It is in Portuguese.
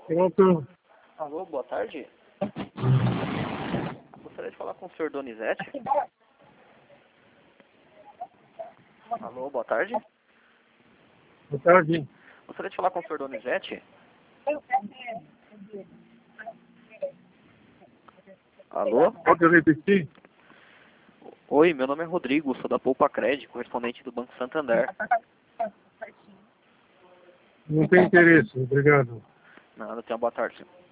Pronto. Alô, boa tarde. Gostaria de falar com o senhor Donizete. Alô, boa tarde. Boa tarde. Gostaria de falar com o senhor Donizete. Alô? Pode repetir? Oi, meu nome é Rodrigo, sou da Poupa Cred, correspondente do Banco Santander. Não tem interesse, obrigado. Nada, tenha boa tarde, senhor.